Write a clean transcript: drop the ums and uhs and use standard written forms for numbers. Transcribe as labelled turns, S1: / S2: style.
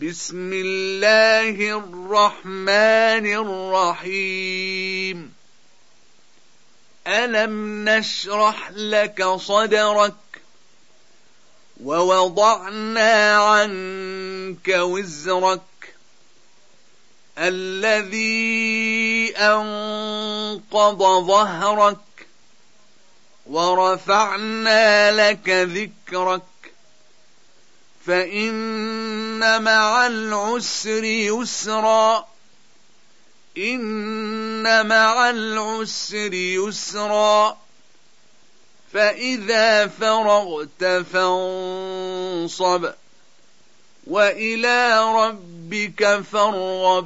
S1: بسم الله الرحمن الرحيم ألم نشرح لك صدرك ووضعنا عنك وزرك الذي أنقض ظهرك ورفعنا لك ذكرك فإن مع العسر يسرا إن مع العسر يسرا فإذا فرغت فانصب وإلى ربك فارغب